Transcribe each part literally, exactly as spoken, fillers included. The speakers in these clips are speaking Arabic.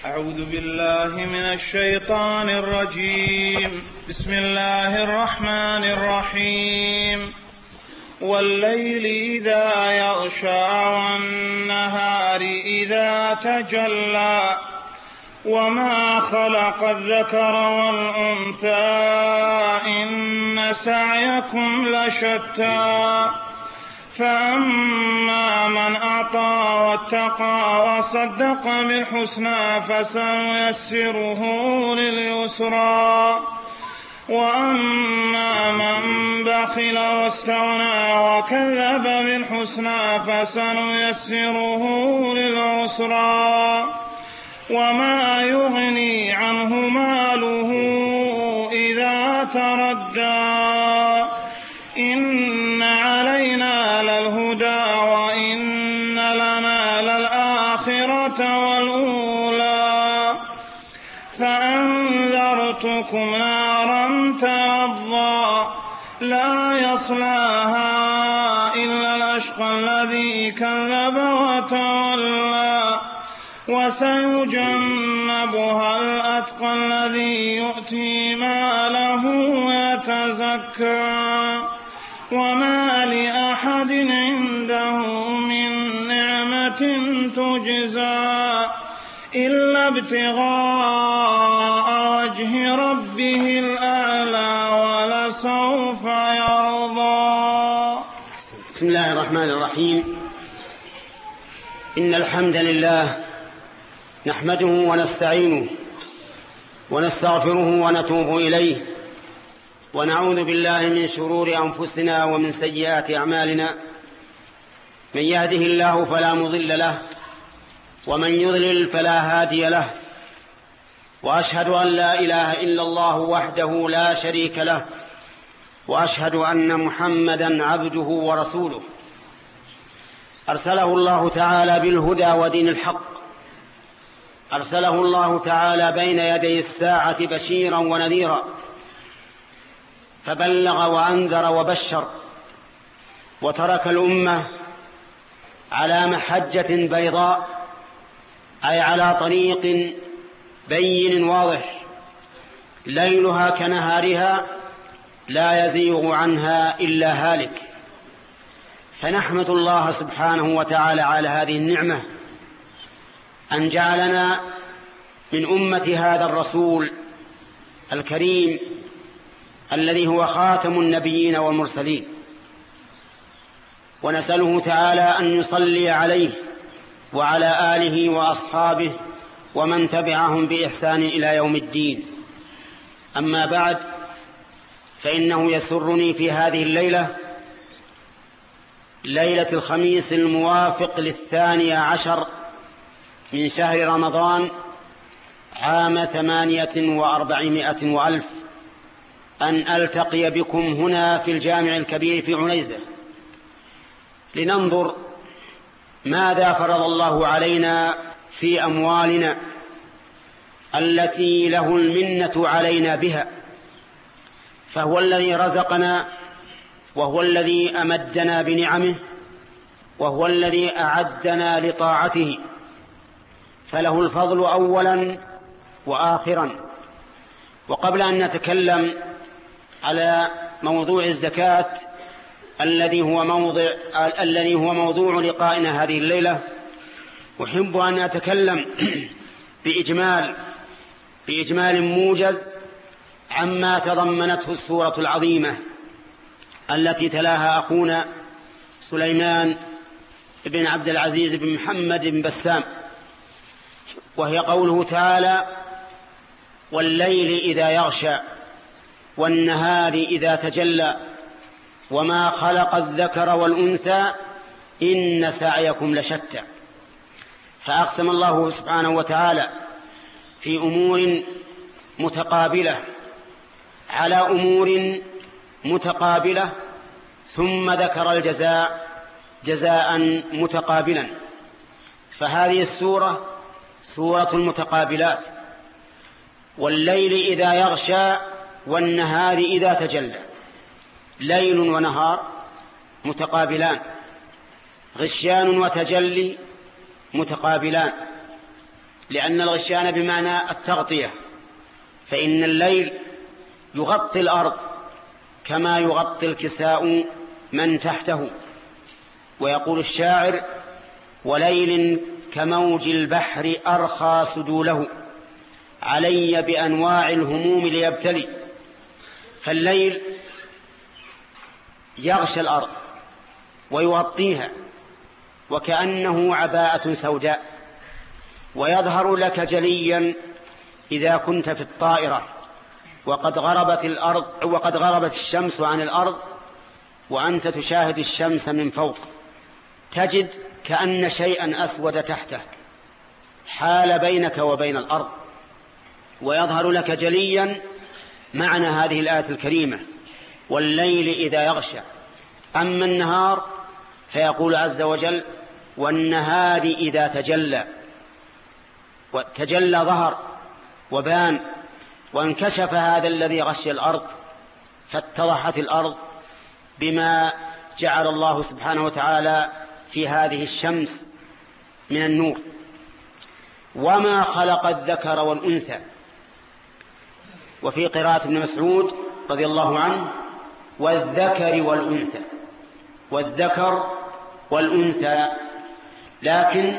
أعوذ بالله من الشيطان الرجيم. بسم الله الرحمن الرحيم. والليل إذا يغشى والنهار إذا تجلى وما خلق الذكر والأنثى إن سعيكم لشتى فأما من أعطى واتقى وصدق بالحسنى فسنيسره لليسرى وأما من بخل واستغنى وكذب بالحسنى فسنيسره للعسرى وما يغني عنه ماله إذا تردى إن علينا للهدى وإن لنا للآخرة والأولى فأنذرتكم نارا تلظى لا يصلاها إلا الأشقى الذي كذب وتولى وسيجنبها الأتقى الذي يؤتي ماله يتزكى وما لأحد عنده من نعمة تجزى إلا ابتغاء وجه ربه الأعلى ولسوف يرضى. بسم الله الرحمن الرحيم. إن الحمد لله نحمده ونستعينه ونستغفره ونتوب إليه ونعوذ بالله من شرور أنفسنا ومن سيئات أعمالنا من يهده الله فلا مضل له ومن يضلل فلا هادي له وأشهد أن لا إله إلا الله وحده لا شريك له وأشهد أن محمدا عبده ورسوله أرسله الله تعالى بالهدى ودين الحق أرسله الله تعالى بين يدي الساعة بشيرا ونذيرا فبلغ وأنذر وبشر وترك الأمة على محجة بيضاء أي على طريق بين واضح ليلها كنهارها لا يزيغ عنها إلا هالك فنحمد الله سبحانه وتعالى على هذه النعمة أن جعلنا من أمة هذا الرسول الكريم الذي هو خاتم النبيين والمرسلين ونسأله تعالى أن يصلي عليه وعلى آله وأصحابه ومن تبعهم بإحسان إلى يوم الدين. أما بعد فإنه يسرني في هذه الليلة ليلة الخميس الموافق للثاني عشر من شهر رمضان عام ثمانية وأربعمائة وألف أن ألتقي بكم هنا في الجامع الكبير في عنيزة لننظر ماذا فرض الله علينا في أموالنا التي له المنة علينا بها فهو الذي رزقنا وهو الذي أمدنا بنعمه وهو الذي أعدنا لطاعته فله الفضل أولا وآخرا. وقبل أن نتكلم على موضوع الزكاة الذي هو موضوع الذي هو موضوع لقائنا هذه الليلة أحب أن أتكلم بإجمال بإجمال موجز عما تضمنته السورة العظيمة التي تلاها أخونا سليمان بن عبد العزيز بن محمد بن بسام، وهي قوله تعالى: والليل إذا يغشى والنهار إذا تجلى وما خلق الذكر والأنثى إن سعيكم لشتى. فأقسم الله سبحانه وتعالى في أمور متقابلة على أمور متقابلة ثم ذكر الجزاء جزاء متقابلا. فهذه السورة سورة المتقابلات. والليل إذا يغشى والنهار إذا تجلى، ليل ونهار متقابلان، غشيان وتجلي متقابلان. لأن الغشيان بمعنى التغطية، فإن الليل يغطي الأرض كما يغطي الكساء من تحته. ويقول الشاعر: وليل كموج البحر أرخى سدوله علي بأنواع الهموم ليبتلي. فالليل يغشى الأرض ويغطيها وكأنه عباءة سوداء، ويظهر لك جليا إذا كنت في الطائرة وقد غربت الأرض وقد غربت الشمس عن الأرض وأنت تشاهد الشمس من فوق، تجد كأن شيئا أسود تحته حال بينك وبين الأرض، ويظهر لك جليا معنى هذه الآية الكريمة: والليل إذا يغشى. أما النهار فيقول عز وجل: والنهار إذا تجلى. وتجلى ظهر وبان وانكشف هذا الذي غشي الأرض، فاتضحت الأرض بما جعل الله سبحانه وتعالى في هذه الشمس من النور. وما خلق الذكر والأنثى. وفي قراءة ابن مسعود رضي الله عنه: والذكر والأنثى، والذكر والأنثى، لكن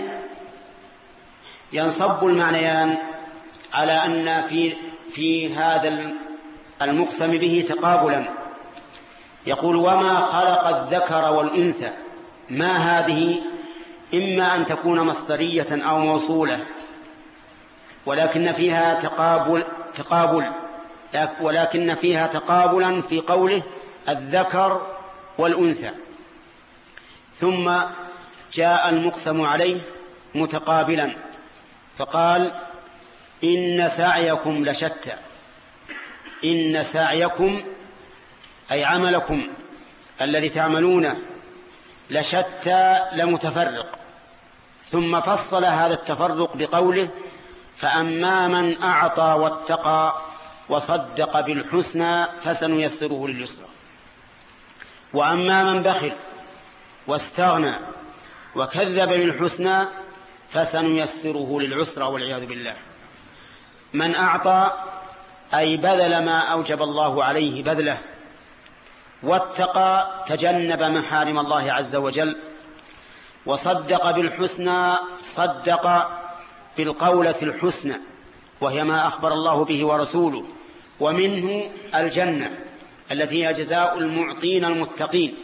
ينصب المعنيان على أن في في هذا المقسم به تقابلا. يقول: وما خلق الذكر والأنثى. ما هذه إما أن تكون مصدرية أو موصولة، ولكن فيها تقابل تقابل ولكن فيها تقابلا في قوله الذكر والأنثى. ثم جاء المقسم عليه متقابلا فقال: إن سعيكم لشتى. إن سعيكم أي عملكم الذي تعملونه لشتى لمتفرق. ثم فصل هذا التفرق بقوله: فأما من أعطى واتقى وصدق بالحسنى فسنيسره لليسرى. وأما من بخل واستغنى وكذب بالحسنى فسنيسره للعسرى والعياذ بالله. من أعطى أي بذل ما أوجب الله عليه بذله، واتقى تجنب محارم الله عز وجل، وصدق بالحسنى صدق بالقولة الحسنى وهي ما أخبر الله به ورسوله، ومنه الجنة التي هي جزاء المعطين المتقين.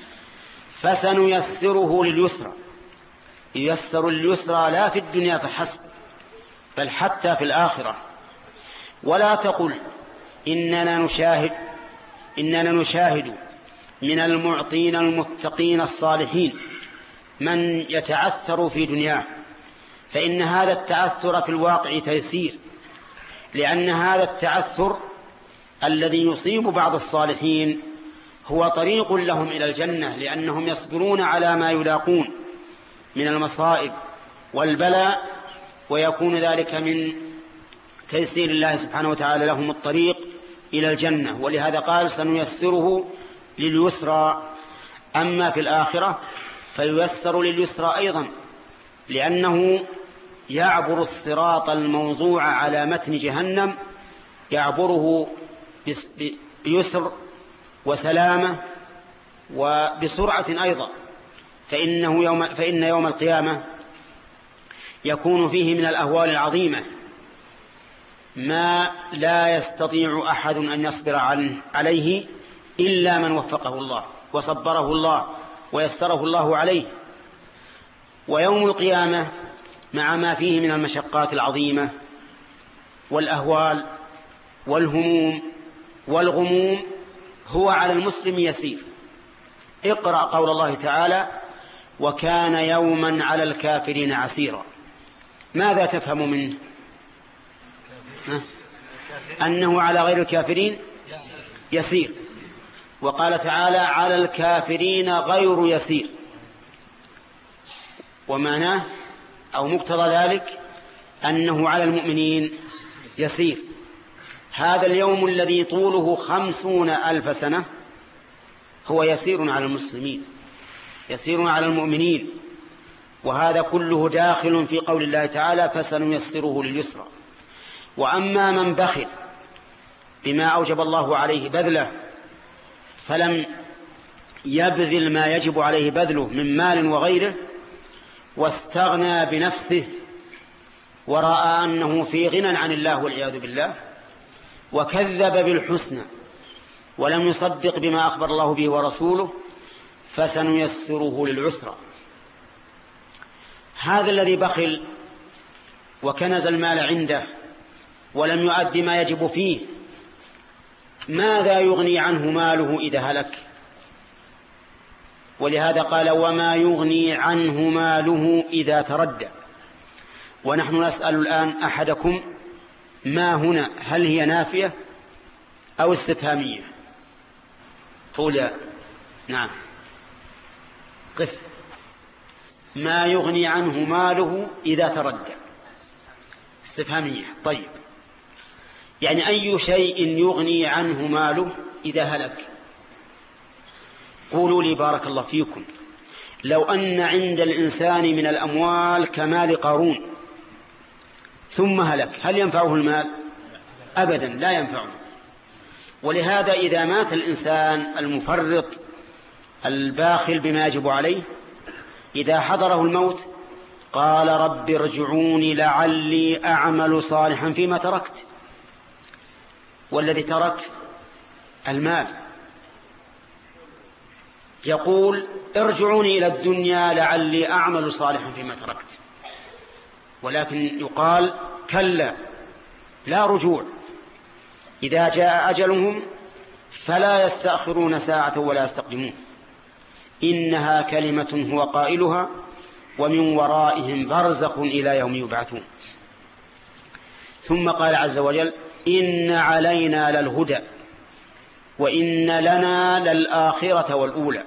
فسنيسره لليسرى. ييسر اليسرى لا في الدنيا فحسب بل حتى في الآخرة. ولا تقل إننا نشاهد إننا نشاهد من المعطين المتقين الصالحين من يتعثر في دنياه، فإن هذا التعثر في الواقع تيسير، لأن هذا التعثر الذي يصيب بعض الصالحين هو طريق لهم إلى الجنة، لأنهم يصبرون على ما يلاقون من المصائب والبلاء، ويكون ذلك من تيسير الله سبحانه وتعالى لهم الطريق إلى الجنة. ولهذا قال: سنيسره لليسرى. أما في الآخرة فييسر لليسرى أيضا، لأنه يعبر الصراط الموضوع على متن جهنم، يعبره بيسر وسلامة وبسرعة أيضا. فإنه يوم فإن يوم القيامة يكون فيه من الأهوال العظيمة ما لا يستطيع أحد أن يصبر عنه عليه إلا من وفقه الله وصبره الله ويسره الله عليه. ويوم القيامة مع ما فيه من المشقات العظيمة والأهوال والهموم والغموم هو على المسلم يسير. اقرأ قول الله تعالى: وكان يوما على الكافرين عسيرا. ماذا تفهم منه؟ أنه على غير الكافرين يسير. وقال تعالى: على الكافرين غير يسير. ومعناه أو مقتضى ذلك أنه على المؤمنين يسير. هذا اليوم الذي طوله خمسون ألف سنة هو يسير على المسلمين، يسير على المؤمنين. وهذا كله داخل في قول الله تعالى فسنيسره لليسرى. وأما من بخل بما أوجب الله عليه بذله فلم يبذل ما يجب عليه بذله من مال وغيره واستغنى بنفسه ورأى أنه في غنى عن الله والعياذ بالله وكذب بالحسنى ولم يصدق بما أخبر الله به ورسوله فسنيسره للعسرى. هذا الذي بخل وكنز المال عنده ولم يؤد ما يجب فيه ماذا يغني عنه ماله إذا هلك؟ ولهذا قال وما يغني عنه ماله إذا تردى. ونحن نسأل الآن أحدكم ما هنا هل هي نافية أو استفهامية؟ قول نعم. قف. ما يغني عنه ماله إذا تردى استفهامية. طيب يعني أي شيء يغني عنه ماله إذا هلك؟ قولوا لي بارك الله فيكم لو أن عند الإنسان من الأموال كمال قارون ثم هلك هل ينفعه المال؟ أبدا لا ينفعه. ولهذا إذا مات الإنسان المفرط الباخل بما يجب عليه إذا حضره الموت قال رب ارجعوني لعلي أعمل صالحا فيما تركت. والذي ترك المال يقول ارجعوني إلى الدنيا لعلي أعمل صالحا فيما تركت. ولكن يقال كلا لا رجوع إذا جاء أجلهم فلا يستأخرون ساعة ولا يستقدمون إنها كلمة هو قائلها ومن ورائهم برزخ إلى يوم يبعثون. ثم قال عز وجل إن علينا للهدى وإن لنا للآخرة والأولى.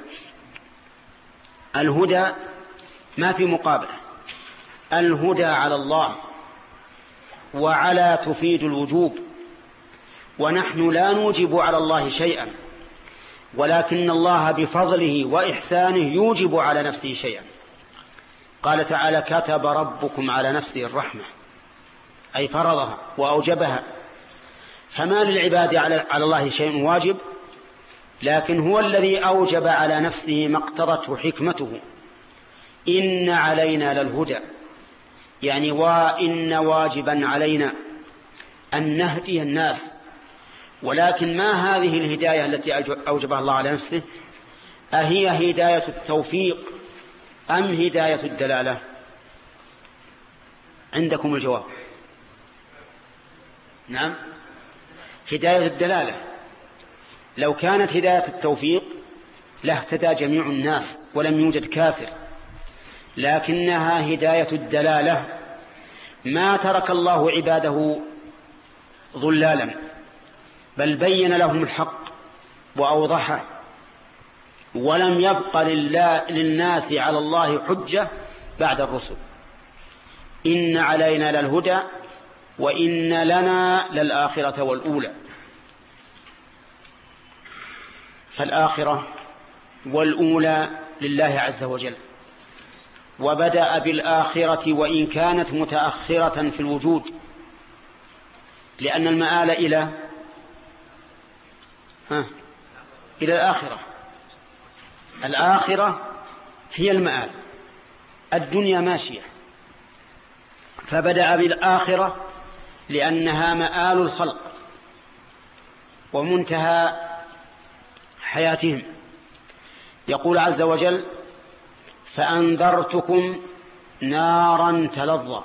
الهدى ما في مقابله، الهدى على الله وعلى تفيد الوجوب، ونحن لا نوجب على الله شيئا ولكن الله بفضله وإحسانه يوجب على نفسه شيئا. قال تعالى كتب ربكم على نفسه الرحمة أي فرضها وأوجبها. فما للعباد على الله شيء واجب لكن هو الذي أوجب على نفسه ما اقتضته حكمته. إن علينا للهدى يعني وإن واجبا علينا أن نهدي الناس. ولكن ما هذه الهداية التي أوجبها الله على نفسه؟ أهي هداية التوفيق أم هداية الدلالة؟ عندكم الجواب. نعم هداية الدلالة. لو كانت هداية التوفيق لاهتدى جميع الناس ولم يوجد كافر، لكنها هداية الدلالة. ما ترك الله عباده ضلالا بل بين لهم الحق وأوضحه ولم يبق للناس على الله حجة بعد الرسل. إن علينا للهدى وإن لنا للآخرة والأولى. فالآخرة والأولى لله عز وجل، وبدأ بالآخرة وإن كانت متأخرة في الوجود لأن المآل إلى ها إلى الآخرة. الآخرة هي المآل، الدنيا ماشية، فبدأ بالآخرة لأنها مآل الخلق ومنتهى حياتهم. يقول عز وجل فأنذرتكم نارا تلظى.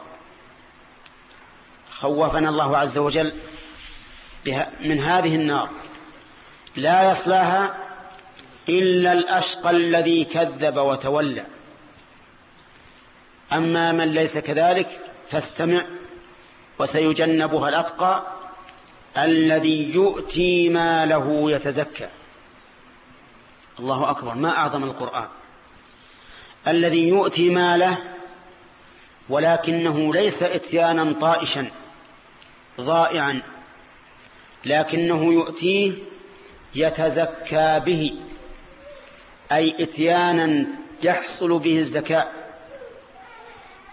خوفنا الله عز وجل من هذه النار لا يصلاها إلا الأشقى الذي كذب وتولى. أما من ليس كذلك فاستمع وسيجنبها الأتقى الذي يؤتي ماله يتزكى. الله أكبر، ما أعظم القرآن. الذي يؤتي ماله ولكنه ليس إتيانا طائشا ضائعا، لكنه يؤتيه يتزكى به، أي إتيانا يحصل به الزكاة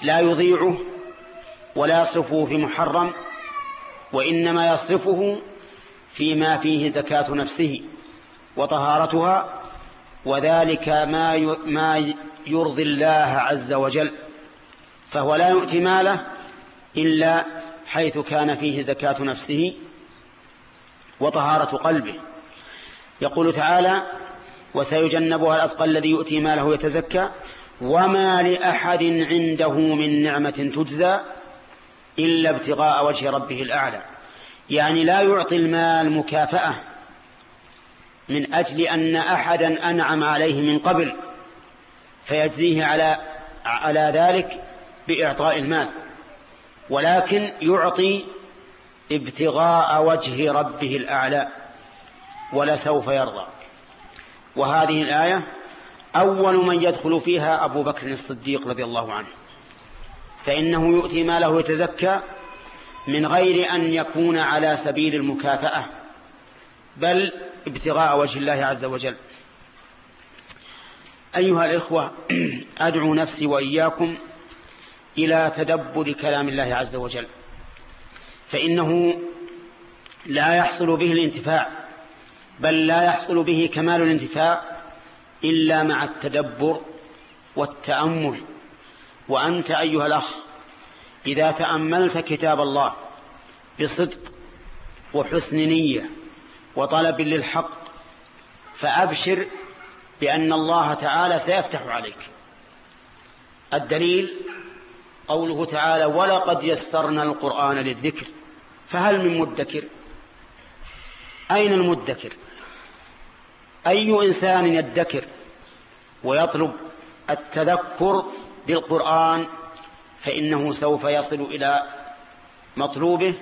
لا يضيعه ولا يصرفه في محرم، وإنما يصرفه فيما فيه زكاة نفسه وطهارتها، وذلك ما ما يرضي الله عز وجل، فهو لا يؤتي ماله إلا حيث كان فيه زكاة نفسه وطهارة قلبه. يقول تعالى: وسيجنبها الأتقى الذي يؤتي ماله يتزكى وما لأحد عنده من نعمة تجزى إلا ابتغاء وجه ربه الأعلى. يعني لا يعطي المال مكافأة من أجل أن أحدا أنعم عليه من قبل فيجزيه على على ذلك بإعطاء المال، ولكن يعطي ابتغاء وجه ربه الأعلى ولسوف يرضى. وهذه الآية أول من يدخل فيها أبو بكر الصديق رضي الله عنه، فإنه يؤتي ماله يتزكى من غير أن يكون على سبيل المكافأة، بل ابتغاء وجه الله عز وجل. أيها الإخوة، أدعو نفسي وإياكم إلى تدبر كلام الله عز وجل، فإنه لا يحصل به الانتفاع، بل لا يحصل به كمال الانتفاع إلا مع التدبر والتأمل. وأنت أيها الأخ إذا تأملت كتاب الله بصدق وحسن نية وطلب للحق فأبشر بأن الله تعالى سيفتح عليك. الدليل قوله تعالى: ولقد يسرنا القرآن للذكر فهل من مدكر؟ أين المدكر؟ أي إنسان يدكر ويطلب التذكر بالقرآن فإنه سوف يصل إلى مطلوبه.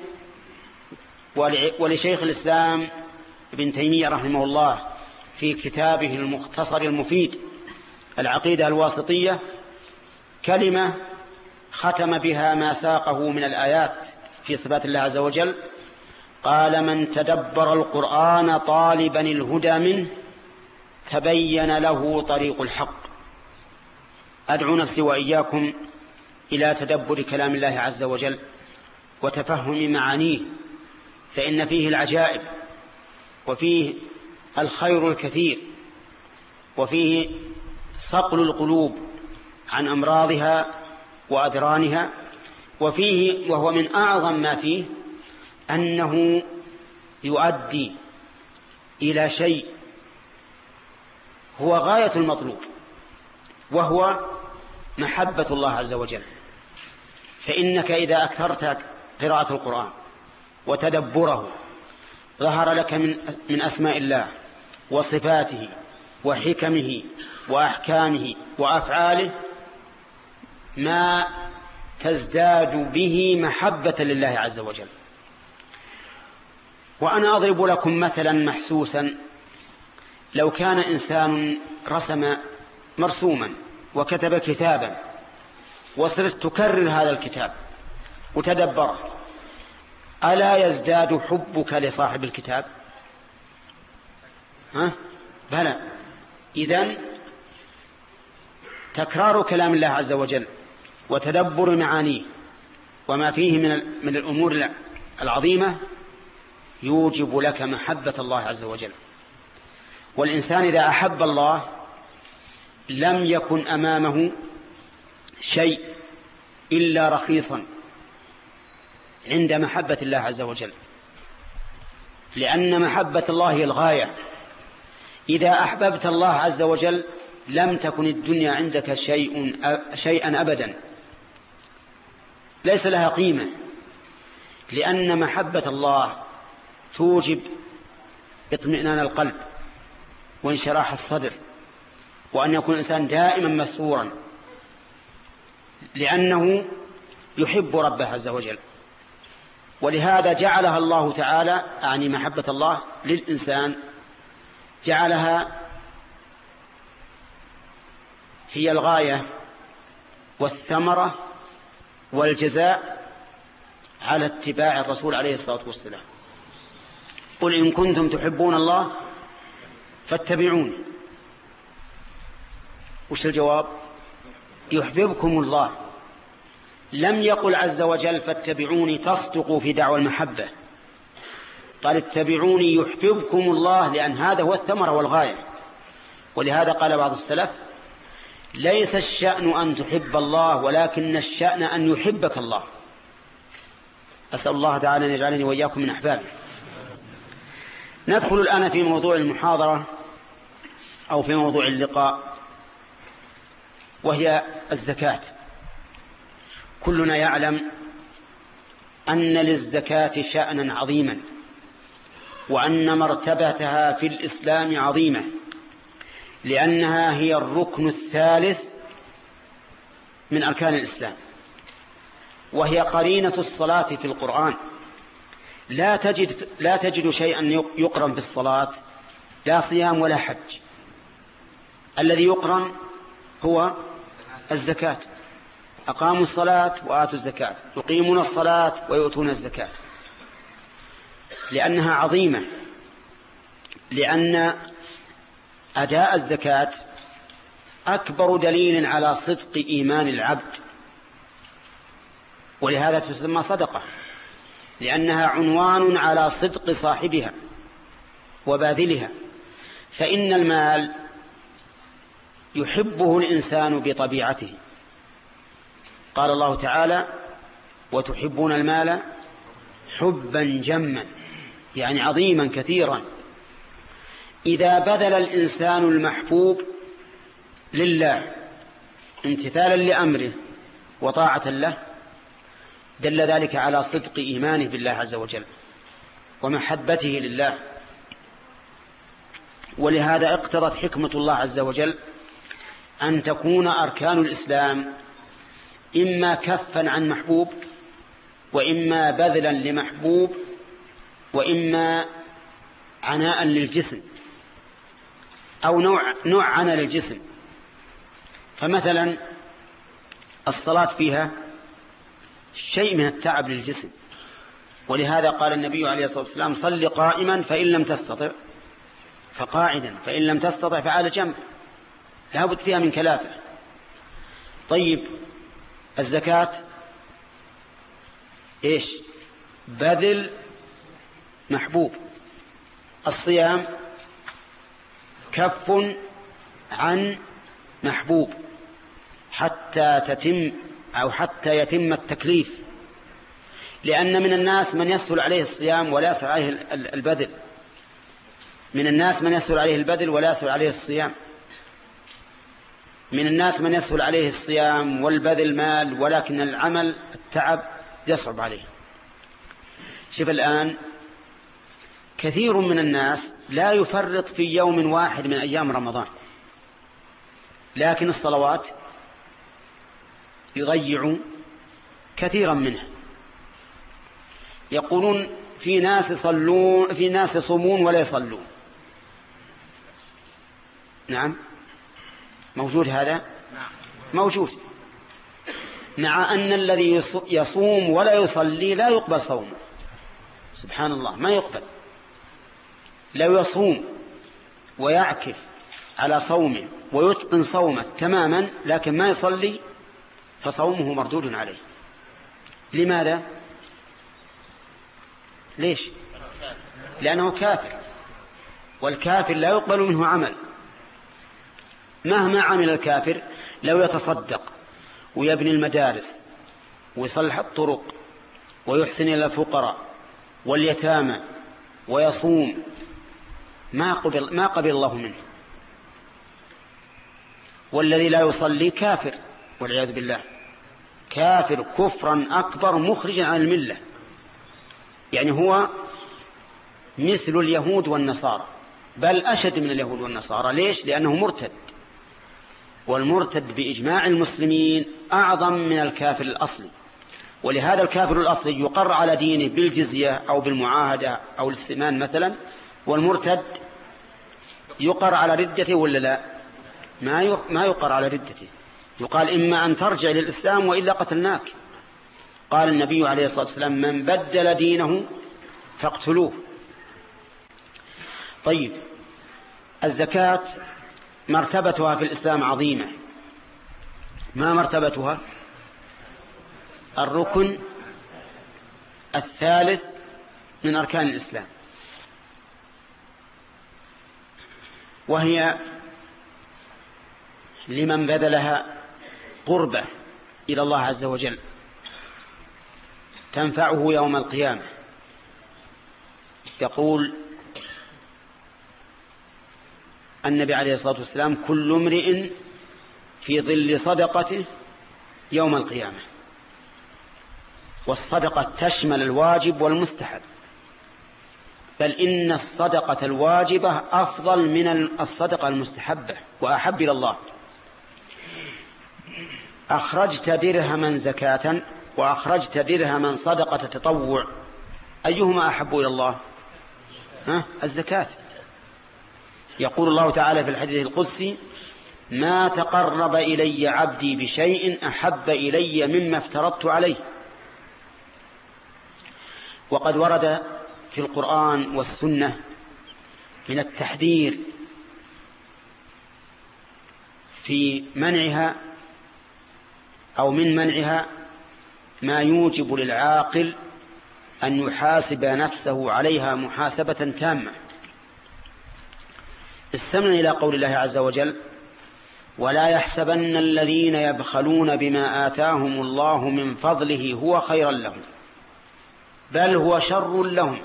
ولشيخ الإسلام ابن تيمية رحمه الله في كتابه المختصر المفيد العقيدة الواسطية كلمة ختم بها ما ساقه من الآيات في صفات الله عز وجل، قال: من تدبر القرآن طالبا الهدى منه تبين له طريق الحق. أدعو نفسي وإياكم إلى تدبر كلام الله عز وجل وتفهم معانيه، فإن فيه العجائب وفيه الخير الكثير وفيه صقل القلوب عن أمراضها وأدرانها، وفيه وهو من أعظم ما فيه أنه يؤدي إلى شيء هو غاية المطلوب، وهو محبة الله عز وجل. فإنك إذا أكثرت قراءة القرآن وتدبره ظهر لك من من أسماء الله وصفاته وحكمه وأحكامه وأفعاله ما تزداد به محبة لله عز وجل. وأنا أضرب لكم مثلا محسوسا: لو كان إنسان رسم مرسوما وكتب كتابا وصرت تكرر هذا الكتاب وتدبره، ألا يزداد حبك لصاحب الكتاب؟ ها؟ بلى. إذن تكرار كلام الله عز وجل وتدبر معانيه وما فيه من من الأمور العظيمة يوجب لك محبة الله عز وجل. والإنسان إذا أحب الله لم يكن أمامه شيء إلا رخيصا عند محبة الله عز وجل، لأن محبة الله هي الغاية. إذا أحببت الله عز وجل لم تكن الدنيا عندك شيء شيئا أبدا، ليس لها قيمة، لأن محبة الله توجب اطمئنان القلب وانشراح الصدر، وأن يكون الإنسان دائما مسرورا لأنه يحب ربه عز وجل. ولهذا جعلها الله تعالى، يعني محبة الله للإنسان جعلها هي الغاية والثمرة والجزاء على اتباع الرسول عليه الصلاة والسلام. قل إن كنتم تحبون الله فاتبعوني. وش الجواب؟ يحببكم الله لم يقل عز وجل فاتبعوني تصدقوا في دعوى المحبة، قال اتبعوني يحببكم الله، لأن هذا هو الثمرة والغاية. ولهذا قال بعض السلف ليس الشأن أن تحب الله ولكن الشأن أن يحبك الله. أسأل الله تعالى أن يجعلني وإياكم من أحبابه. ندخل الآن في موضوع المحاضرة أو في موضوع اللقاء، وهي الزكاة. كلنا يعلم أن للزكاة شأنا عظيما، وأن مرتبتها في الإسلام عظيمة، لأنها هي الركن الثالث من أركان الإسلام، وهي قرينة الصلاة في القرآن. لا تجد, لا تجد شيئا يقرن بالصلاة، لا صيام ولا حج. الذي يقرن هو الزكاة. أقاموا الصلاة وآتوا الزكاة، يقيمون الصلاة ويؤتون الزكاة، لأنها عظيمة، لأن أداء الزكاة أكبر دليل على صدق إيمان العبد، ولهذا تسمى صدقة، لأنها عنوان على صدق صاحبها وباذلها. فإن المال يحبه الإنسان بطبيعته. قال الله تعالى وتحبون المال حبا جما، يعني عظيما كثيرا. إذا بذل الإنسان المحبوب لله امتثالا لأمره وطاعة له دل ذلك على صدق إيمانه بالله عز وجل ومحبته لله. ولهذا اقتضت حكمة الله عز وجل أن تكون أركان الإسلام إما كفا عن محبوب، وإما بذلا لمحبوب، وإما عناء للجسم، أو نوع, نوع عناء للجسم. فمثلا الصلاة فيها شيء من التعب للجسم، ولهذا قال النبي عليه الصلاة والسلام صل قائما فإن لم تستطع فقاعدا، فإن لم تستطع فعلى جنب، لا بد فيها من كلافة. طيب الزكاة إيش؟ بذل محبوب. الصيام كف عن محبوب حتى تتم أو حتى يتم التكليف، لأن من الناس من يسهل عليه الصيام ولا يسهل عليه البذل، من الناس من يسهل عليه البذل ولا يسهل عليه الصيام، من الناس من يسهل عليه الصيام والبذل مال، ولكن العمل التعب يصعب عليه. شوف الآن كثير من الناس لا يفرط في يوم واحد من أيام رمضان، لكن الصلوات يضيع كثيرا منها. يقولون في ناس يصلون، في ناس يصومون ولا يصلون. نعم موجود هذا، موجود، مع أن الذي يصوم ولا يصلي لا يقبل صومه. سبحان الله، ما يقبل. لو يصوم ويعكف على صومه ويتقن صومه تماما لكن ما يصلي فصومه مردود عليه. لماذا؟ ليش؟ لأنه كافر، والكافر لا يقبل منه عمل مهما عمل. الكافر لو يتصدق ويبني المدارس ويصلح الطرق ويحسن إلى الفقراء واليتامى ويصوم ما قبل, ما قبل الله منه. والذي لا يصلي كافر والعياذ بالله، كافر كفرا أكبر مخرجا عن الملة، يعني هو مثل اليهود والنصارى، بل أشد من اليهود والنصارى. ليش؟ لأنه مرتد، والمرتد بإجماع المسلمين أعظم من الكافر الأصلي. ولهذا الكافر الأصلي يقر على دينه بالجزية أو بالمعاهدة أو الاستئمان مثلا، والمرتد يقر على ردته ولا لا؟ ما يقر على ردته، يقال إما أن ترجع للإسلام وإلا قتلناك. قال النبي عليه الصلاة والسلام من بدل دينه فاقتلوه. طيب الزكاة مرتبتها في الإسلام عظيمة. ما مرتبتها؟ الركن الثالث من أركان الإسلام، وهي لمن بذلها قربة إلى الله عز وجل تنفعه يوم القيامة. يقول النبي عليه الصلاة والسلام: كل امرئ في ظل صدقته يوم القيامة. والصدقة تشمل الواجب والمستحب، بل إن الصدقة الواجبة أفضل من الصدقة المستحبة وأحب إلى الله. أخرجت درهما زكاة وأخرجت درهما صدقة تطوع، أيهما أحب إلى الله؟ ها؟ الزكاة. يقول الله تعالى في الحديث القدسي: ما تقرب إلي عبدي بشيء أحب إلي مما افترضت عليه. وقد ورد في القرآن والسنة من التحذير في منعها أو من منعها ما يوجب للعاقل أن يحاسب نفسه عليها محاسبة تامة. استمع إلى قول الله عز وجل: ولا يحسبن الذين يبخلون بما آتاهم الله من فضله هو خيرا لهم بل هو شر لهم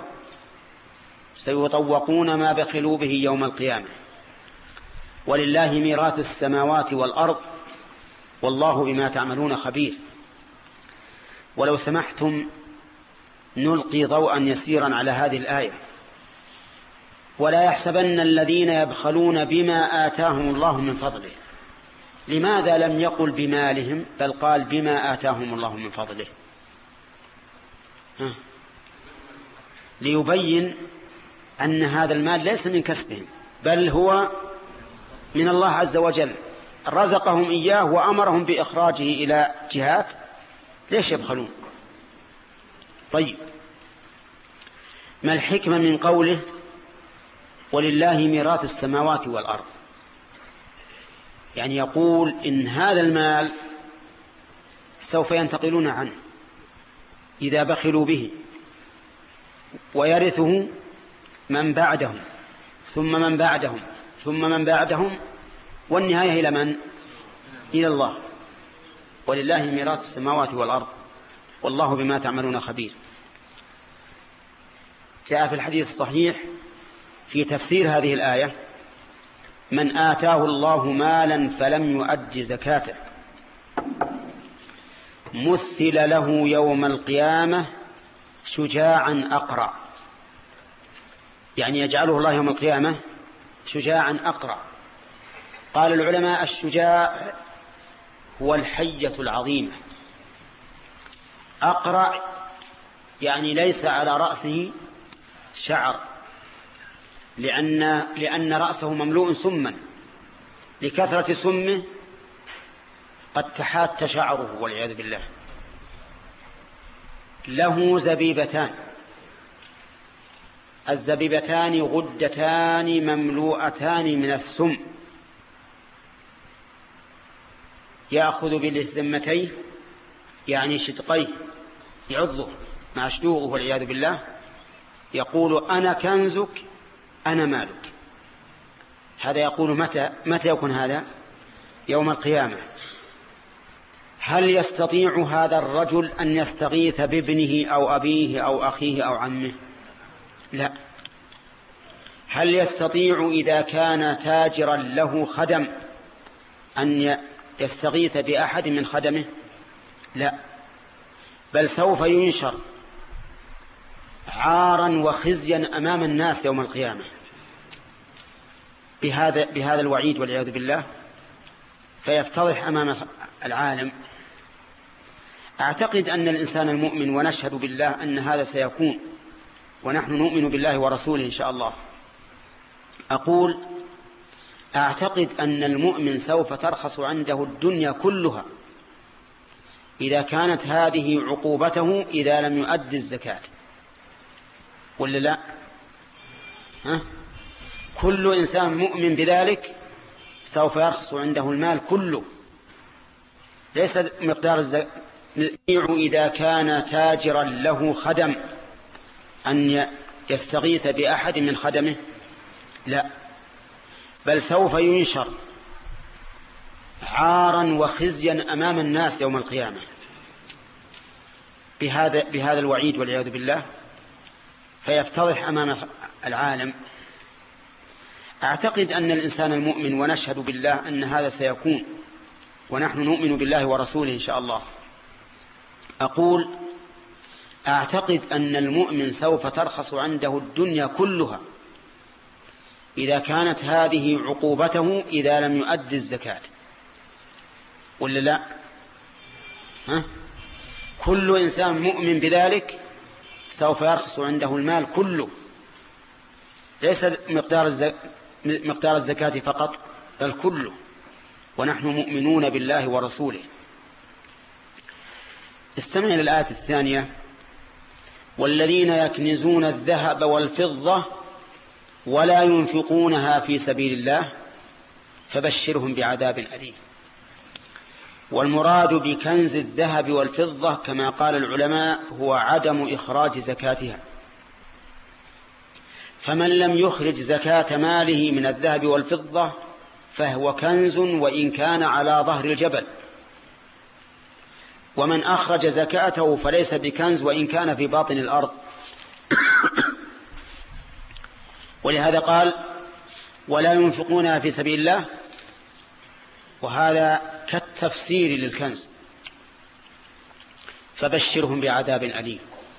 سيطوقون ما بخلوا به يوم القيامة ولله ميراث السماوات والأرض والله بما تعملون خبير. ولو سمحتم نلقي ضوءا يسيرا على هذه الآية. ولا يحسبن الذين يبخلون بما آتاهم الله من فضله، لماذا لم يقل بمالهم بل قال بما آتاهم الله من فضله؟ ها. ليبين أن هذا المال ليس من كسبهم بل هو من الله عز وجل، رزقهم إياه وأمرهم بإخراجه إلى جهات، ليش يبخلون؟ طيب، ما الحكمة من قوله ولله ميراث السماوات والأرض؟ يعني يقول إن هذا المال سوف ينتقلون عنه إذا بخلوا به، ويرثه من بعدهم ثم من بعدهم ثم من بعدهم، والنهاية إلى من؟ إلى الله. ولله ميراث السماوات والأرض والله بما تعملون خبير. جاء في الحديث الصحيح في تفسير هذه الآية: من آتاه الله مالا فلم يؤد زكاته مثل له يوم القيامة شجاعا أقرع. يعني يجعله الله يوم القيامة شجاعا أقرع. قال العلماء: الشجاع هو الحية العظيمة. أقرع يعني ليس على رأسه شعر، لأن, لأن رأسه مملوء سما، لكثرة سمه قد تحات شعره والعياذ بالله. له زبيبتان، الزبيبتان غدتان مملوءتان من السم، يأخذ بالذمتين يعني شدقيه يعضه مع شدوغه والعياذ بالله، يقول: أنا كنزك أنا مالك. هذا يقول متى متى يكون هذا؟ يوم القيامة. هل يستطيع هذا الرجل أن يستغيث بابنه أو أبيه أو أخيه أو عمه؟ لا. هل يستطيع إذا كان تاجرا له خدم أن يستغيث بأحد من خدمه؟ لا، بل سوف ينشر عارا وخزيا أمام الناس يوم القيامة بهذا بهذا الوعيد والعياذ بالله، فيفتضح أمام العالم. أعتقد أن الإنسان المؤمن، ونشهد بالله أن هذا سيكون، ونحن نؤمن بالله ورسوله إن شاء الله، أقول أعتقد أن المؤمن سوف ترخص عنده الدنيا كلها إذا كانت هذه عقوبته إذا لم يؤدي الزكاة، ولا لا؟ ها؟ كل إنسان مؤمن بذلك سوف يرخص عنده المال كله، ليس مقدار إذا كان تاجرا له خدم أن يستغيث بأحد من خدمه؟ لا، بل سوف ينشر عارا وخزيا أمام الناس يوم القيامة بهذا بهذا الوعيد والعياذ بالله، فيفتضح أمام العالم. أعتقد أن الإنسان المؤمن، ونشهد بالله أن هذا سيكون، ونحن نؤمن بالله ورسوله إن شاء الله، أقول أعتقد أن المؤمن سوف ترخص عنده الدنيا كلها إذا كانت هذه عقوبته إذا لم يؤدي الزكاة، ولا لا؟ ها؟ كل إنسان مؤمن بذلك سوف يرخص عنده المال كله، ليس مقدار مقدار الزكاة فقط، بل كله، ونحن مؤمنون بالله ورسوله. استمع إلى الآية الثانية: والذين يكنزون الذهب والفضة ولا ينفقونها في سبيل الله فبشرهم بعذاب أليم. والمراد بكنز الذهب والفضة كما قال العلماء هو عدم إخراج زكاتها، فمن لم يخرج زكاة ماله من الذهب والفضة فهو كنز وإن كان على ظهر الجبل، ومن أخرج زكاته فليس بكنز وإن كان في باطن الأرض. ولهذا قال ولا ينفقونها في سبيل الله، وهذا كالتفسير للكنز، فبشرهم بعذاب أليم.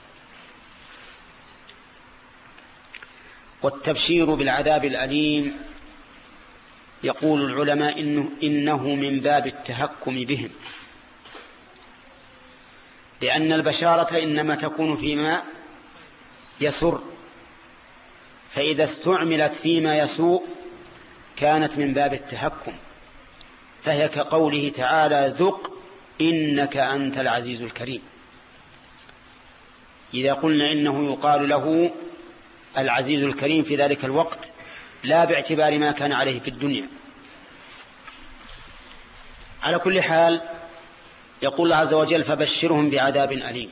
والتبشير بالعذاب الأليم يقول العلماء إنه, إنه من باب التهكم بهم، لأن البشارة إنما تكون فيما يسر، فإذا استعملت فيما يسوء كانت من باب التهكم، فهي كقوله تعالى ذق إنك أنت العزيز الكريم. إذا قلنا إنه يقال له العزيز الكريم في ذلك الوقت لا باعتبار ما كان عليه في الدنيا. على كل حال يقول الله عز وجل فبشرهم بعذاب أليم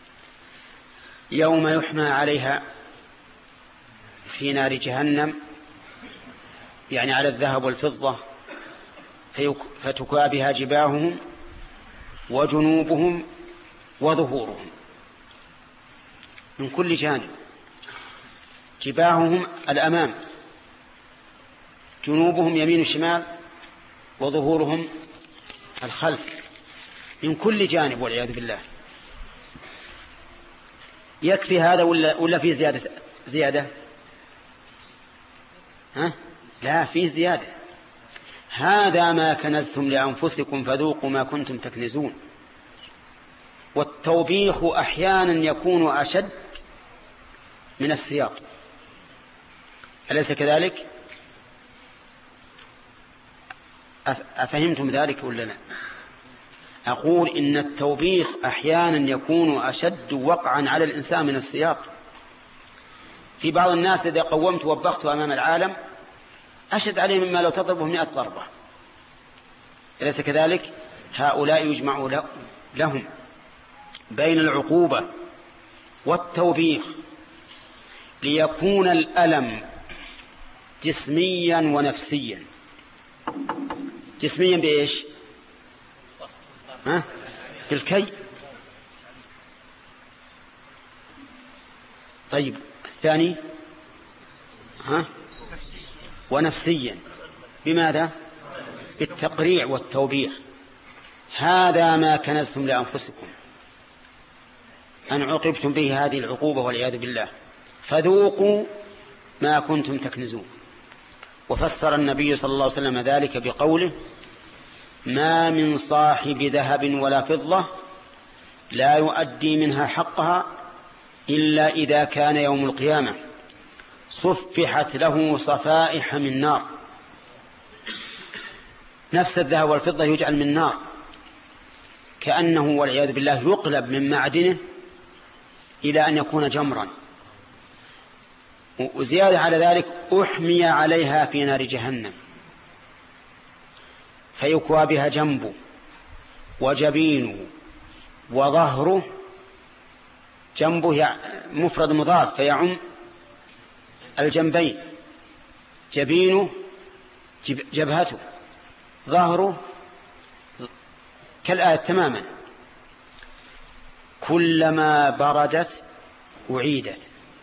يوم يحمى عليها في نار جهنم، يعني على الذهب والفضة، فتكوى بها جباههم وجنوبهم وظهورهم من كل جانب. جباههم الأمام، جنوبهم يمين وشمال، وظهورهم الخلف، من كل جانب والعياذ بالله. يكفي هذا ولا ولا في زيادة زيادة ها؟ لا، في زيادة. هذا ما كنزتم لأنفسكم فذوقوا ما كنتم تكنزون. والتوبيخ أحيانا يكون أشد من السياق، أليس كذلك؟ أفهمتم ذلك ولا لا؟ أقول إن التوبيخ أحيانا يكون أشد وقعا على الإنسان من السياق. في بعض الناس إذا قومت وبخت أمام العالم أشد عليه مما لو تضربه مئة ضربة، أليس كذلك؟ هؤلاء يجمع لهم بين العقوبة والتوبيخ ليكون الألم جسميا ونفسيا. جسميا بإيش؟ ها؟ بالكي. طيب الثاني ها؟ ونفسيا بماذا؟ بالتقريع والتوبيخ. هذا ما كنزتم لأنفسكم أن عوقبتم به هذه العقوبة والعياذ بالله فذوقوا ما كنتم تكنزون. وفسر النبي صلى الله عليه وسلم ذلك بقوله ما من صاحب ذهب ولا فضة لا يؤدي منها حقها إلا إذا كان يوم القيامة صفحت له صفائح من نار. نفس الذهب والفضة يجعل من نار كأنه والعياذ بالله يقلب من معدنه إلى أن يكون جمرا. وزيادة على ذلك أحمي عليها في نار جهنم فيكوى بها جنبه وجبينه وظهره جنبه مفرد مضاف فيعم الجنبين، جبينه جبهته، ظهره كالآية تماما. كلما بردت أعيدت،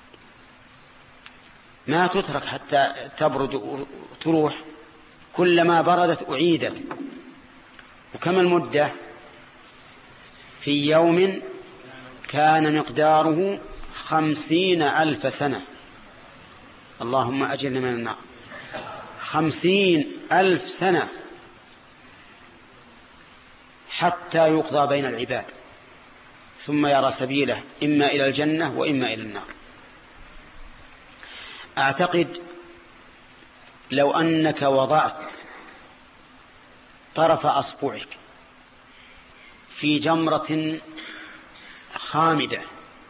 ما تترك حتى تبرد وتروح، كلما بردت أعيدت. وكم المدة؟ في يوم كان مقداره خمسين ألف سنة. اللهم أجرنا من النار. خمسين ألف سنة حتى يقضى بين العباد، ثم يرى سبيله إما إلى الجنة وإما إلى النار. أعتقد لو أنك وضعت طرف أصبعك في جمرة خامدة،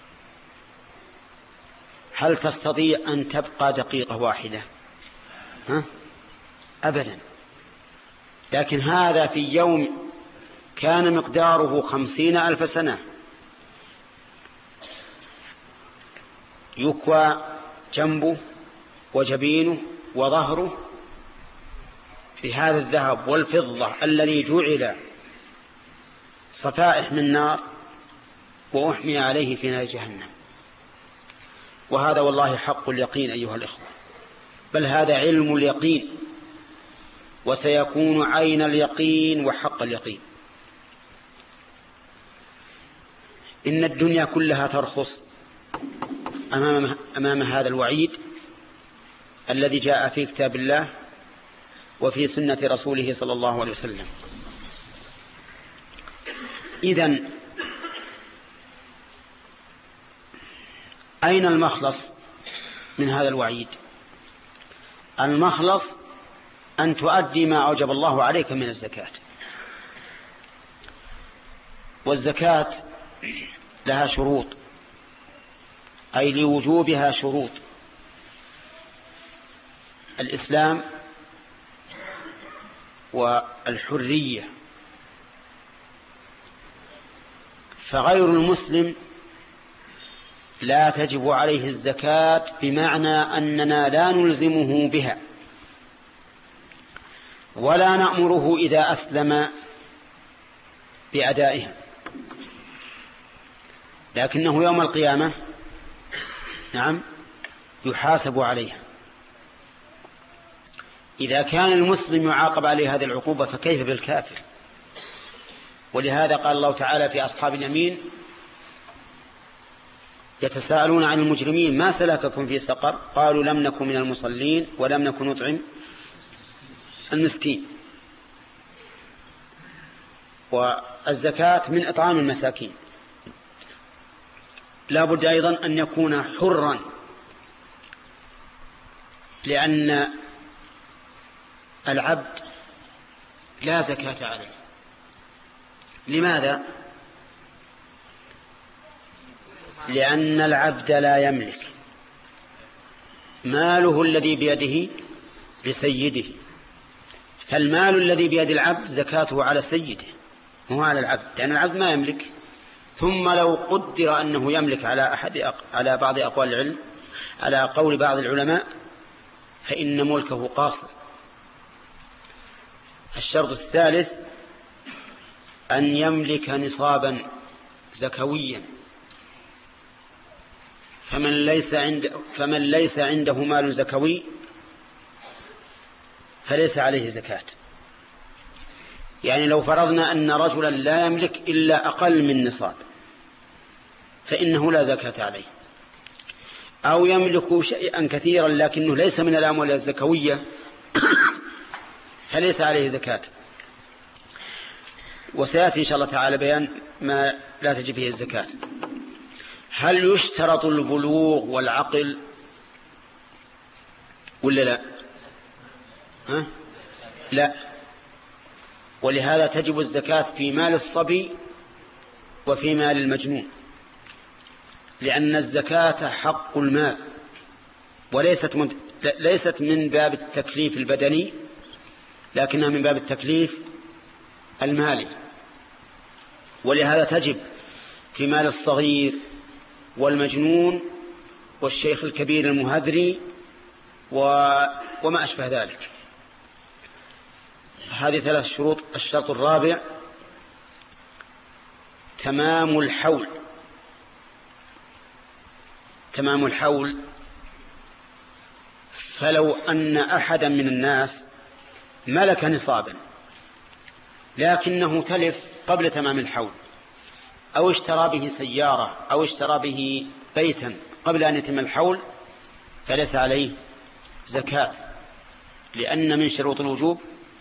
هل تستطيع أن تبقى دقيقة واحدة؟ ها؟ أبدا. لكن هذا في يوم كان مقداره خمسين ألف سنة يكوى جنبه وجبينه وظهره بهذا الذهب والفضة الذي جعل صفائح من نار وأحمي عليه في نار جهنم. وهذا والله حق اليقين أيها الإخوة، بل هذا علم اليقين، وسيكون عين اليقين وحق اليقين. إن الدنيا كلها ترخص أمام, أمام هذا الوعيد الذي جاء في كتاب الله وفي سنة رسوله صلى الله عليه وسلم. إذن أين المخلص من هذا الوعيد؟ المخلص أن تؤدي ما أوجب الله عليك من الزكاة. والزكاة لها شروط، أي لوجوبها شروط. الإسلام والحرية، فغير المسلم لا تجب عليه الزكاة بمعنى أننا لا نلزمه بها ولا نأمره إذا أسلم بأدائها، لكنه يوم القيامة نعم يحاسب عليها. إذا كان المسلم يعاقب عليه هذه العقوبة فكيف بالكافر؟ ولهذا قال الله تعالى في أصحاب اليمين: يتساءلون عن المجرمين ما سلككم في سقر؟ قالوا لم نكن من المصلين ولم نكن نطعم المسكين. والزكاة من إطعام المساكين. لا بد أيضا أن يكون حرا، لأن العبد لا زكاة عليه. لماذا؟ لأن العبد لا يملك، ماله الذي بيده لسيده، فالمال الذي بيد العبد زكاته على سيده هو على العبد، لأن العبد ما يملك. ثم لو قدر أنه يملك على أحد أق... على بعض أقوال العلم، على قول بعض العلماء، فإن ملكه قاصر. الشرط الثالث أن يملك نصابا زكويا، فمن ليس عنده فمن ليس عنده مال زكوي فليس عليه زكاة. يعني لو فرضنا أن رجلا لا يملك إلا أقل من نصاب فإنه لا زكاة عليه، أو يملك شيئا كثيرا لكنه ليس من الأموال الزكوية فليس عليه زكاة. وسيأتي إن شاء الله تعالى بيان ما لا تجب فيه الزكاة. هل يشترط البلوغ والعقل ولا لا؟ ها؟ لا. ولهذا تجب الزكاة في مال الصبي وفي مال المجنون، لأن الزكاة حق المال وليست من ليست من باب التكليف البدني، لكنها من باب التكليف المالي. ولهذا تجب في مال الصغير والمجنون والشيخ الكبير المهذري وما أشبه ذلك. هذه ثلاث شروط. الشرط الرابع تمام الحول. تمام الحول، فلو أن أحدا من الناس ملك نصابا لكنه تلف قبل تمام الحول، أو اشترى به سيارة أو اشترى به بيتا قبل أن يتم الحول، فليس عليه زكاة، لأن من شروط الوجوب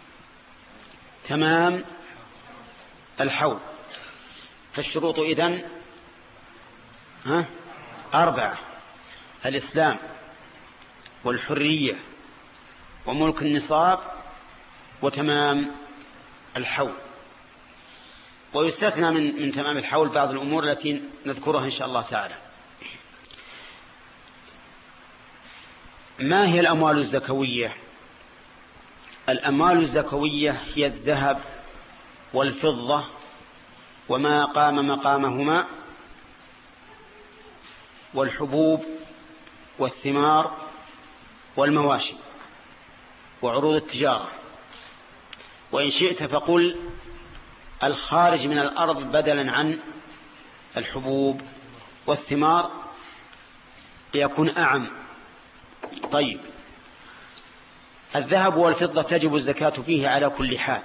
تمام الحول. فالشروط إذن ها أربعة: الإسلام والحرية وملك النصاب وتمام الحول. ويستثنى من, من تمام الحول بعض الأمور التي نذكرها إن شاء الله تعالى. ما هي الأموال الزكوية؟ الأموال الزكوية هي الذهب والفضة وما قام مقامهما، والحبوب والثمار والمواشي وعروض التجارة. وإن شئت فقل الخارج من الأرض بدلا عن الحبوب والثمار ليكون أعم. طيب، الذهب والفضة تجب الزكاة فيه على كل حال،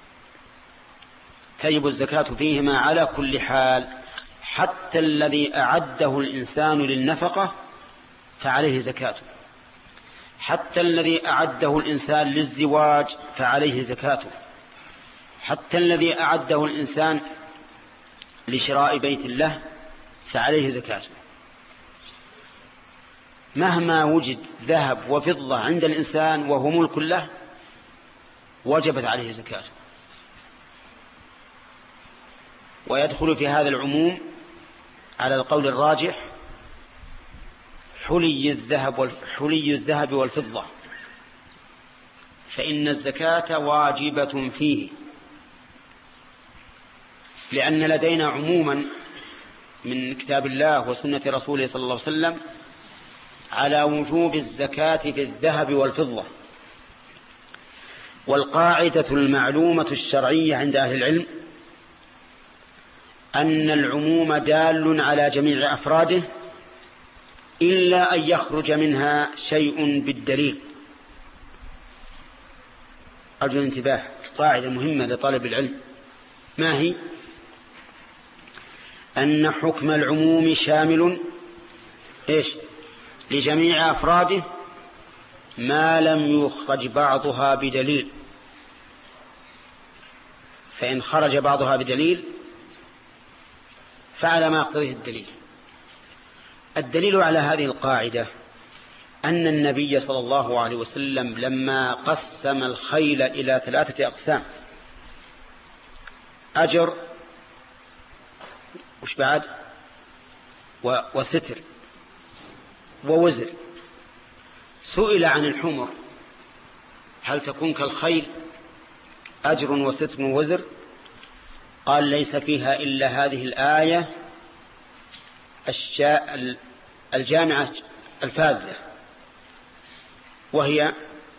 تجب الزكاة فيهما على كل حال، حتى الذي أعده الإنسان للنفقة فعليه زكاته، حتى الذي أعده الإنسان للزواج فعليه زكاته، حتى الذي أعده الإنسان لشراء بيت له فعليه زكاته. مهما وجد ذهب وفضة عند الإنسان وهو ملك له وجبت عليه زكاته. ويدخل في هذا العموم على القول الراجح حلي الذهب حلي الذهب والفضة، فإن الزكاة واجبة فيه، لأن لدينا عموما من كتاب الله وسنة رسوله صلى الله عليه وسلم على وجوب الزكاة في الذهب والفضة. والقاعدة المعلومة الشرعية عند أهل العلم أن العموم دال على جميع أفراده إلا أن يخرج منها شيء بالدليل. أرجو الانتباه، قاعدة مهمة لطالب العلم. ما هي؟ أن حكم العموم شامل إيش؟ لجميع أفراده ما لم يخرج بعضها بدليل، فإن خرج بعضها بدليل فعلى ما يقتضيه الدليل. الدليل على هذه القاعدة أن النبي صلى الله عليه وسلم لما قسم الخيل إلى ثلاثة أقسام: أجر وش بعد وستر ووزر، سئل عن الحمر هل تكون كالخيل أجر وستر ووزر؟ قال ليس فيها إلا هذه الآية الجامعة الفاذة، وهي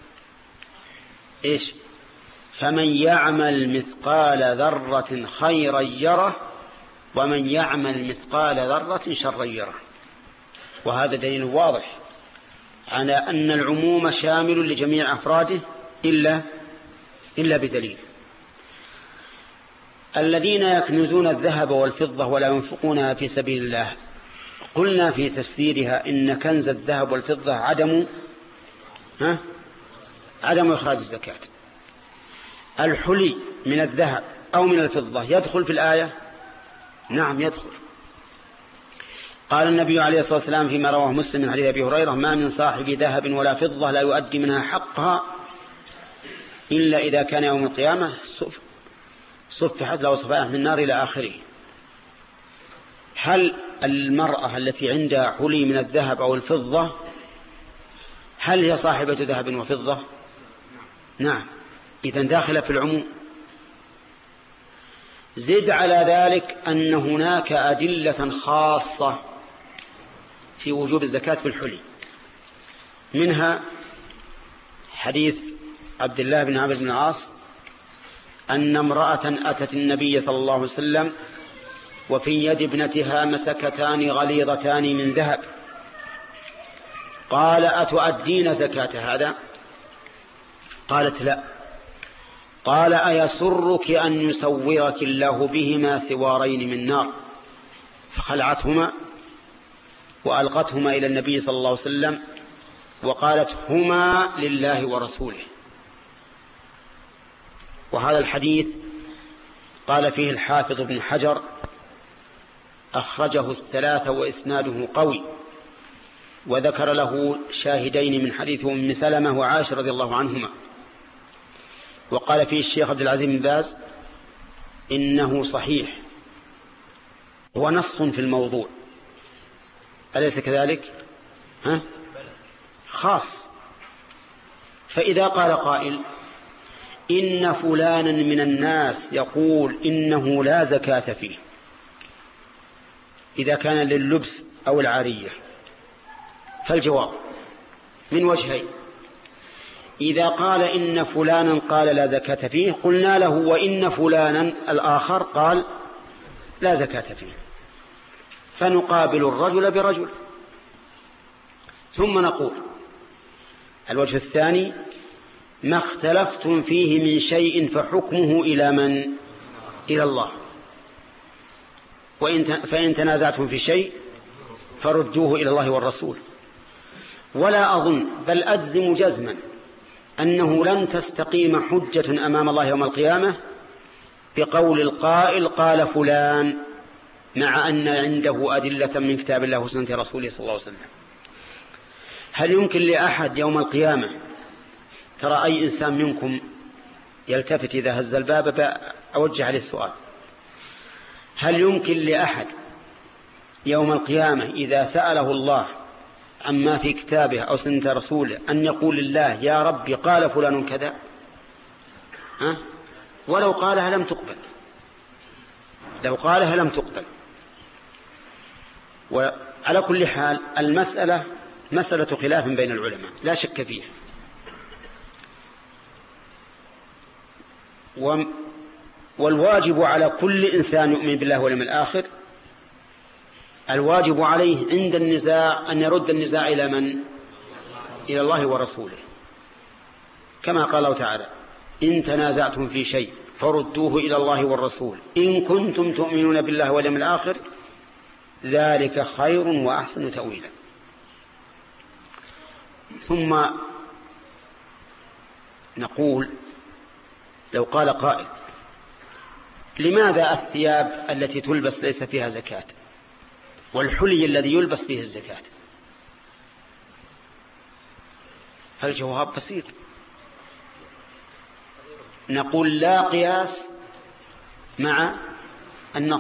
إيش؟ فمن يعمل مثقال ذرة خيرا يره ومن يعمل مثقال ذرة شرا يره. وهذا دليل واضح على أن العموم شامل لجميع أفراده إلا إلا بدليل. الذين يكنزون الذهب والفضة ولا ينفقونها في سبيل الله، قلنا في تفسيرها إن كنز الذهب والفضة عدم ها عدم إخراج الزكاة. الحلي من الذهب أو من الفضة يدخل في الآية؟ نعم يدخل. قال النبي عليه الصلاة والسلام فيما رواه مسلم من حديث أبي هريرة: ما من صاحب ذهب ولا فضة لا يؤدي منها حقها إلا إذا كان يوم القيامة صفحت له صفائح من النار إلى آخره. هل المرأة التي عندها حلي من الذهب أو الفضة هل هي صاحبة ذهب وفضة؟ نعم، إذن داخلة في العموم. زد على ذلك أن هناك أدلة خاصة في وجوب الزكاة في الحلي، منها حديث عبد الله بن عمرو بن العاص أن امرأة أتت النبي صلى الله عليه وسلم وفي يد ابنتها مسكتان غليظتان من ذهب، قال أتؤدين زكاة هذا؟ قالت لا. قال أيسرك أن يسورك الله بهما سوارين من نار؟ فخلعتهما وألقتهما إلى النبي صلى الله عليه وسلم وقالت هما لله ورسوله. وهذا الحديث قال فيه الحافظ ابن حجر أخرجه الثلاثة وإسناده قوي، وذكر له شاهدين من حديث أم سلمة وعائشة رضي الله عنهما. وقال فيه الشيخ عبد العزيز بن باز إنه صحيح ونص في الموضوع، أليس كذلك؟ ها؟ خاص. فإذا قال قائل إن فلانا من الناس يقول إنه لا زكاة فيه إذا كان لللبس أو العارية، فالجواب من وجهين. إذا قال إن فلانا قال لا زكاة فيه قلنا له وإن فلانا الآخر قال لا زكاة فيه، فنقابل الرجل برجل. ثم نقول الوجه الثاني ما اختلفتم فيه من شيء فحكمه إلى من؟ إلى الله. فإن تنازعتم في شيء فردوه إلى الله والرسول. ولا أظن بل أجزم جزما أنه لن تستقيم حجة أمام الله يوم القيامة بقول القائل قال فلان، مع أن عنده أدلة من كتاب الله وسنة رسوله صلى الله عليه وسلم. هل يمكن لأحد يوم القيامة، ترى أي إنسان منكم يلتفت إذا هز الباب أوجه عليه السؤال، هل يمكن لأحد يوم القيامة إذا سأله الله عما في كتابه أو سنة رسوله أن يقول لله يا ربي قال فلان كذا؟ ها؟ ولو قالها لم تقبل، لو قالها لم تقبل. وعلى كل حال المسألة مسألة خلاف بين العلماء لا شك فيه، والواجب على كل إنسان يؤمن بالله واليوم الآخر، الواجب عليه عند النزاع أن يرد النزاع إلى من؟ إلى الله ورسوله، كما قال الله تعالى إن تنازعتم في شيء فردوه إلى الله والرسول إن كنتم تؤمنون بالله واليوم الآخر ذلك خير وأحسن تأويلا. ثم نقول لو قال قائل لماذا الثياب التي تلبس ليس فيها زكاة والحلي الذي يلبس فيه الزكاة؟ فالجواب بسيط، نقول لا قياس مع النص،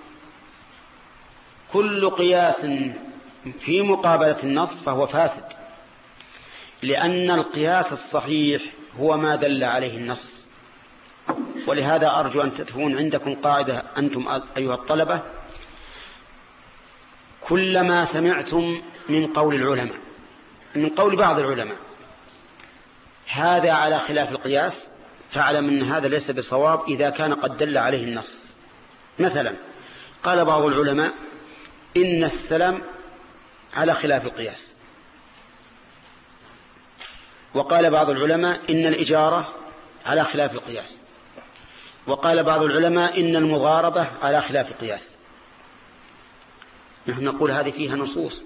كل قياس في مقابلة النص فهو فاسد، لأن القياس الصحيح هو ما دل عليه النص. ولهذا أرجو أن تكون عندكم قاعدة أنتم أيها الطلبة، كلما سمعتم من قول العلماء من قول بعض العلماء هذا على خلاف القياس فاعلم أن هذا ليس بصواب إذا كان قد دل عليه النص. مثلا قال بعض العلماء إن السلم على خلاف القياس، وقال بعض العلماء إن الإجارة على خلاف القياس، وقال بعض العلماء إن المضاربة على خلاف القياس. نحن نقول هذه فيها نصوص،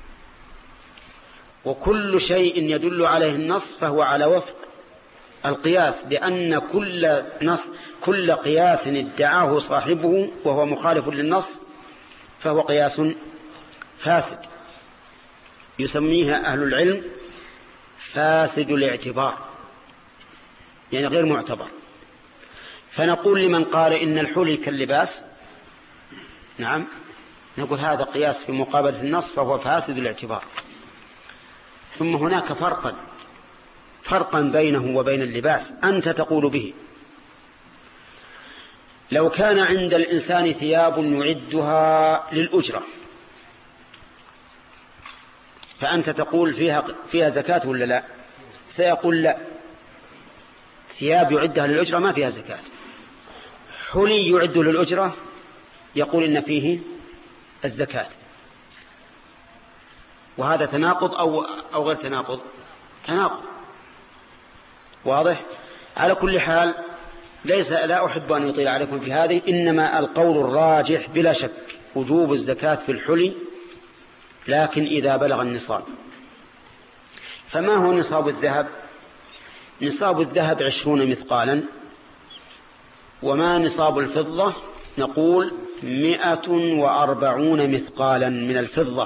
وكل شيء يدل عليه النص فهو على وفق القياس، لأن كل نص كل قياس ادعاه صاحبه وهو مخالف للنص فهو قياس فاسد، يسميها أهل العلم فاسد الاعتبار، يعني غير معتبر. فنقول لمن قال إن الحلي كاللباس نعم، نقول هذا قياس في مقابلة النص فهو فاسد الاعتبار. ثم هناك فرقا فرقا بينه وبين اللباس أنت تقول به، لو كان عند الإنسان ثياب يعدها للأجرة فأنت تقول فيها فيها زكاة ولا لا؟ سيقول لا، ثياب يعدها للأجرة ما فيها زكاة. حلي يعد للأجرة يقول إن فيه الزكاة. وهذا تناقض أو أو غير تناقض؟ تناقض واضح. على كل حال ليس لا أحب أن يطيل عليكم في هذه، إنما القول الراجح بلا شك وجوب الزكاة في الحلي، لكن إذا بلغ النصاب. فما هو نصاب الذهب؟ نصاب الذهب عشرون مثقالا. وما نصاب الفضة؟ نقول مئة وأربعون مثقالا من الفضة.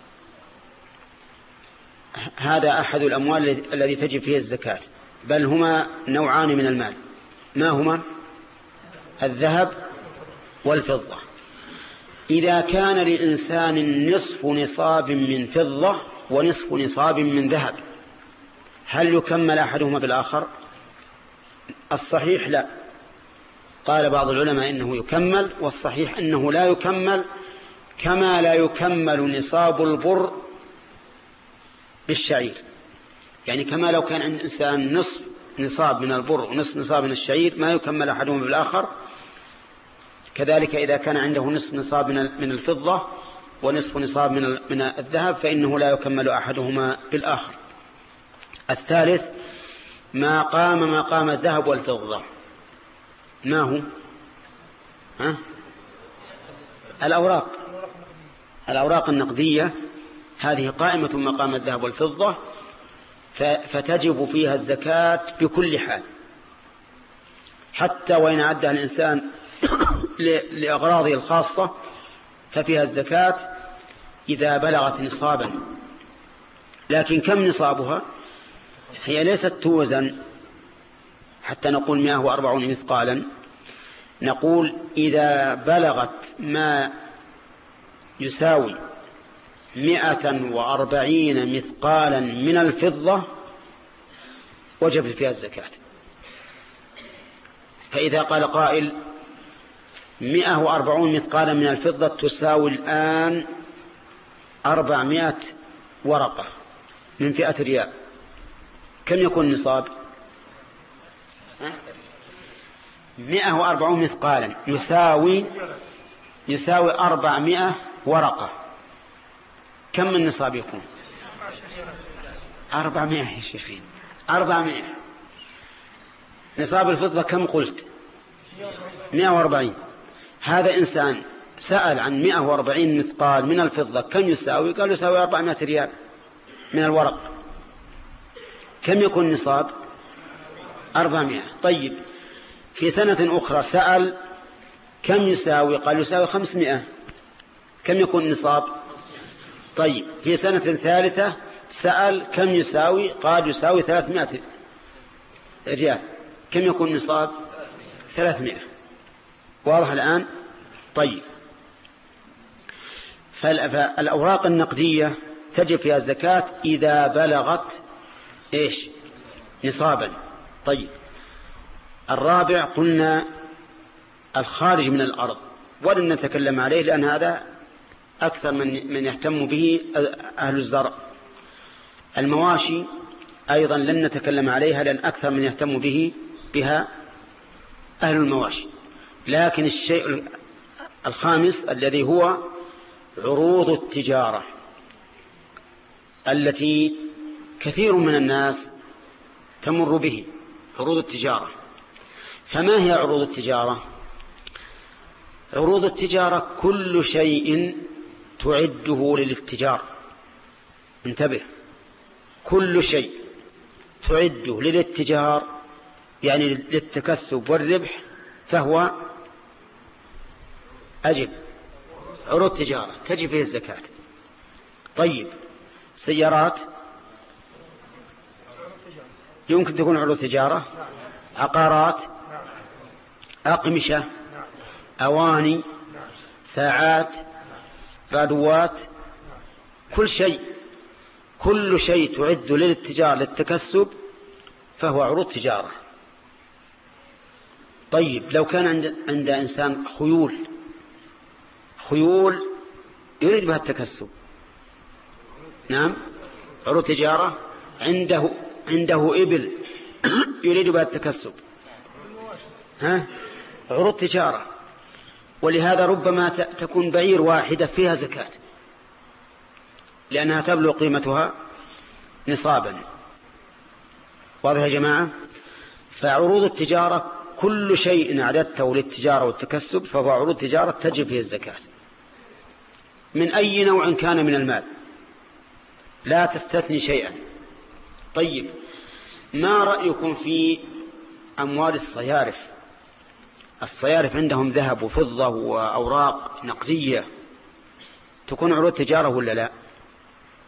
هذا أحد الأموال الذي تجب فيه الزكاة، بل هما نوعان من المال. ما هما؟ الذهب والفضة. إذا كان لإنسان نصف نصاب من فضة ونصف نصاب من ذهب، هل يكمل أحدهما بالآخر؟ الصحيح لا، قال بعض العلماء إنه يكمل، والصحيح أنه لا يكمل، كما لا يكمل نصاب البر بالشعير. يعني كما لو كان عند إنسان نصف نصاب من البر ونصف نصاب من الشعير ما يكمل أحدهما بالآخر، كذلك إذا كان عنده نصف نصاب من الفضة ونصف نصاب من الذهب فإنه لا يكمل أحدهما بالآخر. الثالث ما قام مقام الذهب والفضة. ما هو؟ ها؟ الأوراق الأوراق النقدية هذه قائمة مقام الذهب والفضة، فتجب فيها الزكاة بكل حال، حتى وإن عدها الإنسان لأغراضه الخاصة ففيها الزكاة إذا بلغت نصابا. لكن كم نصابها؟ هي ليست توزن حتى نقول مئة وأربعون مثقالا، نقول إذا بلغت ما يساوي مئة وأربعين مثقالا من الفضة وجب فيها الزكاة. فإذا قال قائل مئة وأربعون مثقالا من الفضة تساوي الآن أربعمائة ورقة من فئة ريال، كم يكون نصاب؟ مئة وأربعون مثقالا يساوي يساوي أربعمائة ورقة، كم من نصاب يكون؟ أربعمائة يا شيخين، أربعمائة. نصاب الفضة كم قلت؟ مئة وأربعين. هذا إنسان سأل عن مئة وأربعين مثقال من الفضة كم يساوي؟ قال يساوي أربعمائة ريال من الورق، كم يكون نصاب؟ أربعمائة. طيب في سنة أخرى سأل كم يساوي؟ قال يساوي خمسمائة، كم يكون نصاب؟ طيب في سنة ثالثة سأل كم يساوي؟ قال يساوي ثلاثمائة ريال، كم يكون نصاب؟ ثلاثمائة. واضح الآن؟ طيب فالأوراق النقدية تجب فيها الزكاة إذا بلغت إيش؟ نصابا. طيب الرابع قلنا الخارج من الأرض، ولن نتكلم عليه لأن هذا أكثر من من يهتم به أهل الزرع. المواشي أيضا لن نتكلم عليها لأن أكثر من يهتم به بها أهل المواشي. لكن الشيء الخامس الذي هو عروض التجارة التي كثير من الناس تمر به، عروض التجارة. فما هي عروض التجارة؟ عروض التجارة كل شيء تعده للاتجار. انتبه، كل شيء تعده للاتجار يعني للتكسب والربح فهو أجب عروض تجارة تجب فيه الزكاة. طيب سيارات يمكن تكون عروض تجارة، عقارات، أقمشة، أواني، ساعات، رادوات، كل شيء كل شيء تعد للاتجار للتكسب فهو عروض تجارة. طيب لو كان عند, عند إنسان خيول خيول يريد بها التكسب، نعم عروض تجارة، عنده عنده إبل يريد بها التكسب، ها عروض تجارة، ولهذا ربما تكون بعير واحدة فيها زكاة لأنها تبلغ قيمتها نصابا. واضح يا جماعة؟ فعروض التجارة كل شيء أعددته للتجارة والتكسب فهو عروض تجارة تجب فيه الزكاة من أي نوع كان من المال، لا تستثني شيئا. طيب ما رأيكم في أموال الصيارف؟ الصيارف عندهم ذهب وفضة وأوراق نقدية، تكون عروض تجارة ولا لا؟